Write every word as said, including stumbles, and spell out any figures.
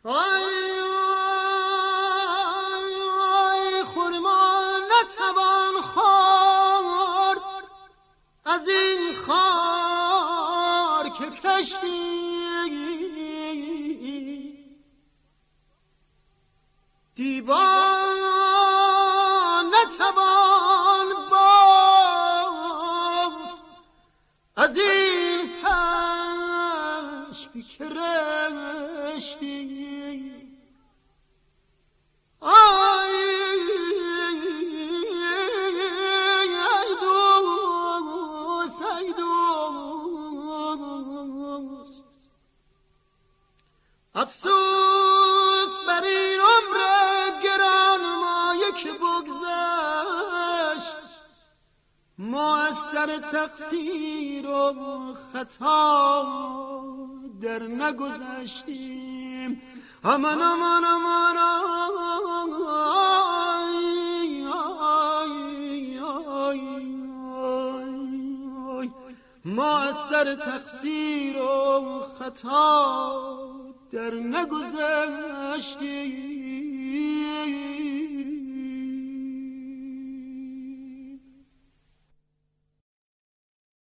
آی آی خرما نتوان خورد از این خار که کشتی دیوان نتوان بافت از این پشم که رشتی. آی ای دوست ای دوست افسوس بر این عمر گرانمایه که بگذشت مؤثر تقصیر و خطا در نگذشتیم. امان امان امان آی آی آی آی مؤثر تقصیر و خطا در نگذشتیم.